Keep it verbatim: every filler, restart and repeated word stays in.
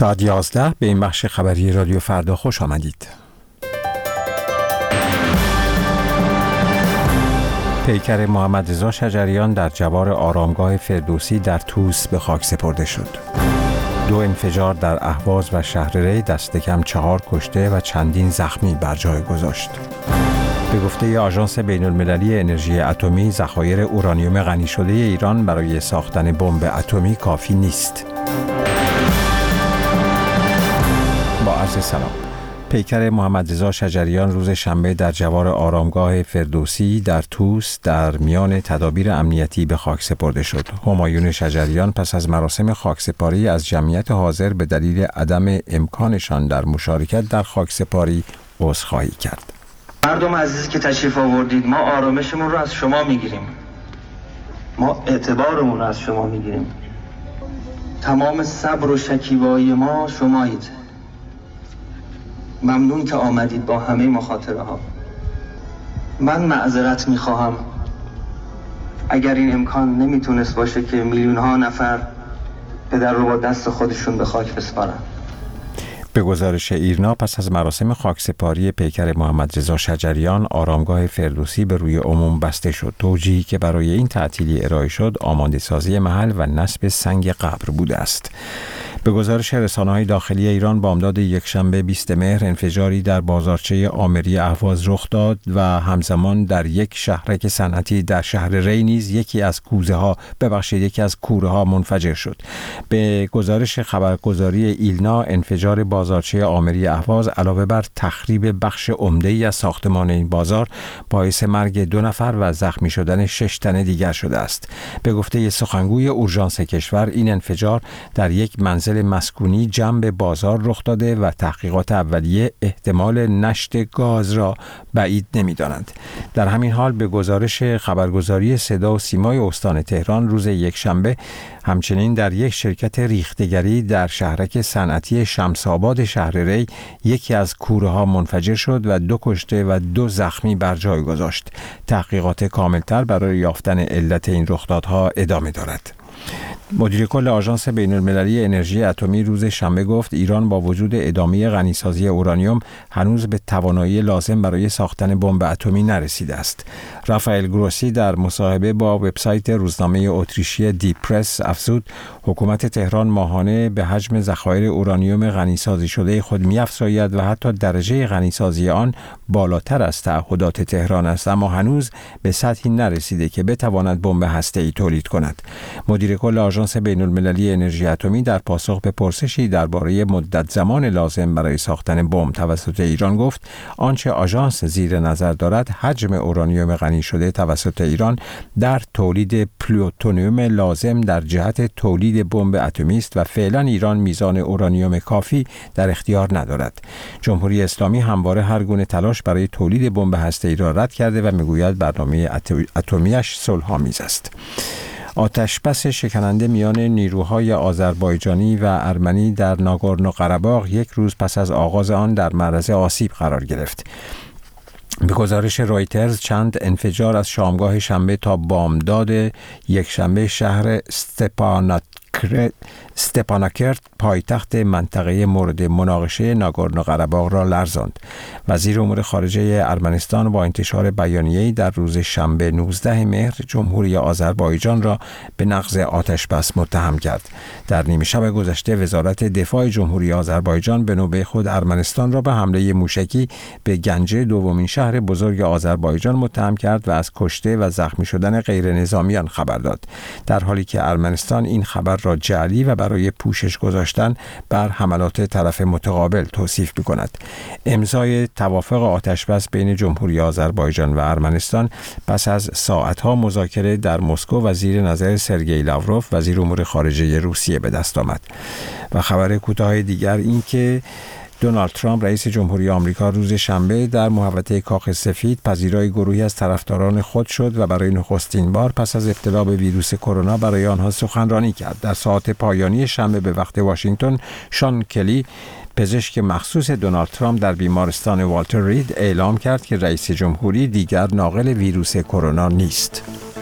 ساعت یازده به این بخش خبری رادیو فردا خوش آمدید. پیکر محمد رضا شجریان در جوار آرامگاه فردوسی در طوس به خاک سپرده شد. دو انفجار در اهواز و شهر ری دست کم چهار کشته و چندین زخمی بر جای گذاشت. به گفته آژانس بین المللی انرژی اتمی، ذخایر اورانیوم غنی شده ایران برای ساختن بمب اتمی کافی نیست. با عرض سلام. پیکر محمد رضا شجریان روز شنبه در جوار آرامگاه فردوسی در طوس در میان تدابیر امنیتی به خاک سپرده شد. همایون شجریان پس از مراسم خاکسپاری از جمعیت حاضر به دلیل عدم امکانشان در مشارکت در خاکسپاری عذرخواهی کرد. مردم عزیز که تشریف آوردید، ما آرامشمون رو از شما میگیریم، ما اعتبارمون رو از شما میگیریم. تمام صبر و شکیبایی ما شمایید. ممنون که آمدید با همه مخاطره ها. من معذرت میخواهم اگر این امکان نمیتونست باشه که میلیون ها نفر پدر رو با دست خودشون به خاک بسپارن. به گزارش ایرنا، پس از مراسم خاکسپاری پیکر محمد رضا شجریان، آرامگاه فردوسی به روی عموم بسته شد. توجیهی که برای این تعطیلی ارائه شد، آماده سازی محل و نصب سنگ قبر بوده است. به گزارش رسانه‌های داخلی ایران، بامداد یکشنبه بیستم مهر انفجاری در بازارچه آمری اهواز رخ داد و همزمان در یک شهرک صنعتی در شهر ری نیز یکی از کوزه ها ببخشید یکی از کوره ها منفجر شد. به گزارش خبرگزاری ایلنا، انفجار بازارچه آمری اهواز علاوه بر تخریب بخش عمده‌ای از ساختمان این بازار، باعث مرگ دو نفر و زخمی شدن شش تن دیگر شده است. به گفته سخنگوی اورژانس کشور، این انفجار در یک منزل مسکونی جنب بازار رخ داده و تحقیقات اولیه احتمال نشت گاز را بعید نمی‌دانند. در همین حال به گزارش خبرگزاری صدا و سیمای استان تهران، روز یکشنبه همچنین در یک شرکت ریختگری در شهرک صنعتی شمس‌آباد شهر ری یکی از کوره ها منفجر شد و دو کشته و دو زخمی بر جای گذاشت. تحقیقات کاملتر برای یافتن علت این رخدادها ادامه دارد. مدیر کل آژانس بین المللی انرژی اتمی روز شنبه گفت ایران با وجود ادامه غنیسازی اورانیوم هنوز به توانایی لازم برای ساختن بمب اتمی نرسیده است. رافائل گروسی در مصاحبه با وبسایت روزنامه اتریشی دی پرس افزود حکومت تهران ماهانه به حجم ذخایر اورانیوم غنیسازی شده خود می‌افزاید و حتی درجه غنیسازی آن بالاتر از تعهدات تهران است، اما هنوز به سطحی نرسیده که بتواند بمب هسته‌ای تولید کند. مدیر کل آژانس بین المللی انرژی اتمی در پاسخ به پرسشی درباره مدت زمان لازم برای ساختن بمب توسط ایران گفت آنچه آژانس زیر نظر دارد حجم اورانیوم غنی شده توسط ایران در تولید پلوتونیوم لازم در جهت تولید بمب اتمی است و فعلا ایران میزان اورانیوم کافی در اختیار ندارد. جمهوری اسلامی همواره هر گونه تلاش برای تولید بمب هسته‌ای را رد کرده و میگوید برنامه اتمیش صلح‌آمیز است. آتشبس شکننده میان نیروهای آذربایجانی و ارمنی در ناگورنو قره‌باغ یک روز پس از آغاز آن در معرض آسیب قرار گرفت. به گزارش رویترز، چند انفجار از شامگاه شنبه تا بامداد یکشنبه شهر استپاناکرت استپاناکرت پایتخت منطقه مورد مناقشه ناگورنو قره‌باغ را لرزاند. وزیر امور خارجه ارمنستان با انتشار بیانیه‌ای در روز شنبه نوزدهم مهر جمهوری آذربایجان را به نقض آتشبس متهم کرد. در نیمه شب گذشته وزارت دفاع جمهوری آذربایجان به نوبه خود ارمنستان را به حمله موشکی به گنجه، دومین شهر بزرگ آذربایجان، متهم کرد و از کشته و زخمی شدن غیر نظامیان خبر داد، در حالی که ارمنستان این خبر را جعلی و برای پوشش گذاشتن بر حملات طرف متقابل توصیف می‌کند. امضای توافق آتشبس بین جمهوری آذربایجان و ارمنستان پس از ساعت‌ها مذاکره در مسکو و زیر نظر سرگئی لاوروف وزیر امور خارجه روسیه به دست آمد. و خبر کوتاه دیگر این که دونالد ترامپ رئیس جمهوری آمریکا روز شنبه در محوطه کاخ سفید پذیرای گروهی از طرفداران خود شد و برای نخستین بار پس از ابتلا به ویروس کرونا برای آنها سخنرانی کرد. در ساعت پایانی شنبه به وقت واشنگتن، شان کلی، پزشک مخصوص دونالد ترامپ در بیمارستان والتر رید، اعلام کرد که رئیس جمهوری دیگر ناقل ویروس کرونا نیست.